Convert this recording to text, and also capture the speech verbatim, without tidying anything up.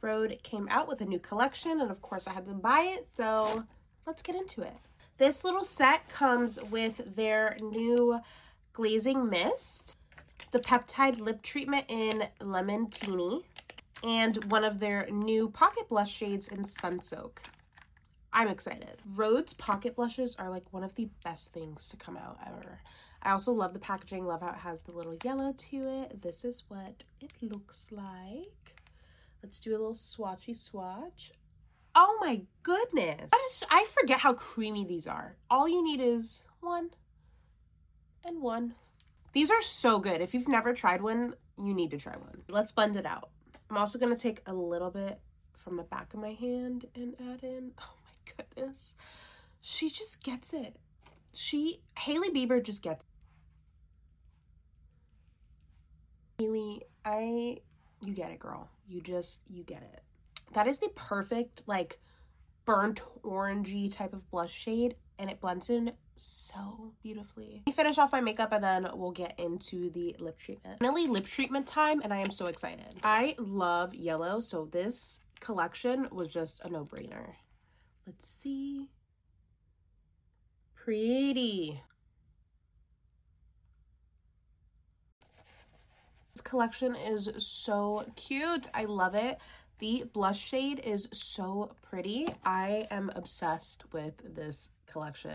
Rhode came out with a new collection, and of course I had to buy it, so let's get into it. This little set comes with their new glazing mist, the peptide lip treatment in Lemon Teeny, and one of their new pocket blush shades in Sun Soak. I'm excited. Rhode's pocket blushes are like one of the best things to come out ever. I also love the packaging, love how it has the little yellow to it. This is what it looks like. Let's do a little swatchy swatch. Oh my goodness. I, just, I forget how creamy these are. All you need is one and one. These are so good. If you've never tried one, you need to try one. Let's blend it out. I'm also going to take a little bit from the back of my hand and add in. Oh my goodness. She just gets it. She, Hailey Bieber just gets it. Hailey, I, you get it, girl. You just, you get it. That is the perfect, like, burnt orangey type of blush shade, and it blends in so beautifully. Let me finish off my makeup, and then we'll get into the lip treatment. Finally, lip treatment time, and I am so excited. I love yellow, so this collection was just a no-brainer. Let's see. Pretty. This collection is so cute. I love it. The blush shade is so pretty. I am obsessed with this collection.